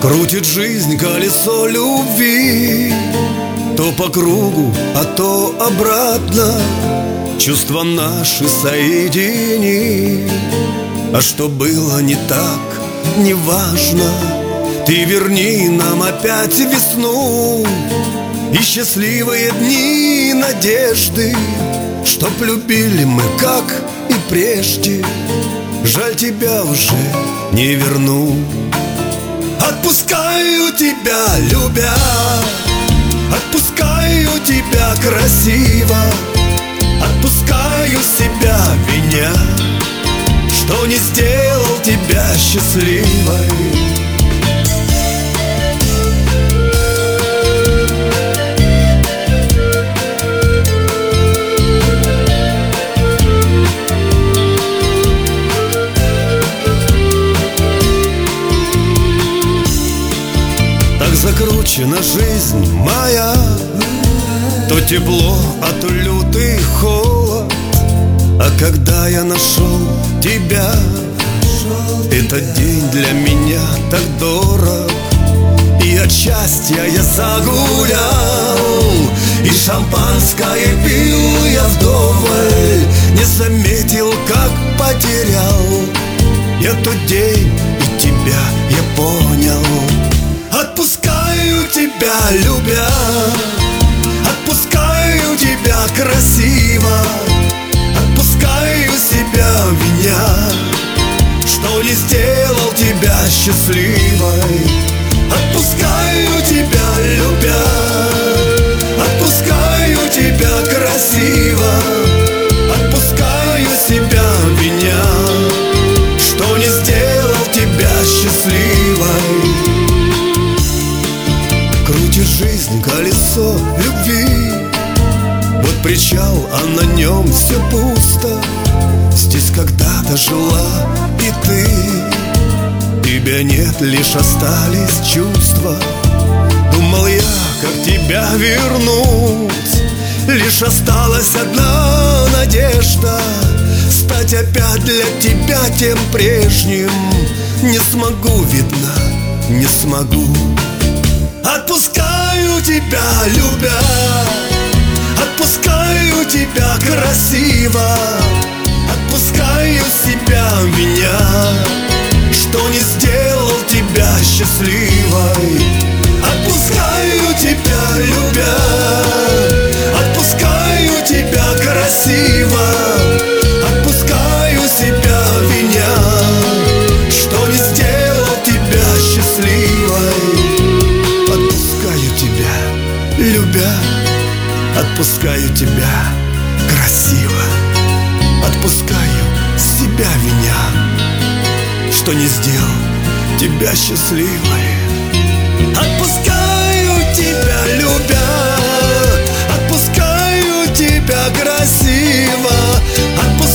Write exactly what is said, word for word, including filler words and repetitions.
Крутит жизнь колесо любви, то по кругу, а то обратно. Чувства наши соедини, а что было не так, не важно. Ты верни нам опять весну и счастливые дни надежды, чтоб любили мы, как и прежде. Жаль, тебя уже не верну. Отпускаю тебя, любя, отпускаю тебя красиво, отпускаю себя, виня, что не сделал тебя счастливой. Закручена жизнь моя, то тепло, а то лютый холод. А когда я нашел тебя, этот день для меня так дорог. И от счастья я загулял, и шампанское пил я вдоволь. Не заметил, как потерял я тот день, и тебя я понял. Отпускаю тебя, любя, отпускаю тебя красиво, отпускаю себя, виня, что не сделал тебя счастливой. Отпускаю тебя, любя, отпускаю тебя красиво, отпускаю себя, виня, что не сделал тебя счастливой. Крутит жизнь колесо любви, вот причал, а на нем все пусто. Здесь когда-то жила и ты, тебя нет, лишь остались чувства. Думал я, как тебя вернуть, лишь осталась одна надежда стать опять для тебя тем прежним. Не смогу, видно, не смогу. Отпускаю тебя, любя, отпускаю тебя красиво, отпускаю себя, виня, что не сделал тебя счастливой. Отпускаю тебя, любя, отпускаю тебя красиво, отпускаю себя, виня, что не сделал тебя счастливой. Любя, отпускаю тебя красиво, отпускаю себя, виня, что не сделал тебя счастливой. Отпускаю тебя, любя, отпускаю тебя красиво, отпускаю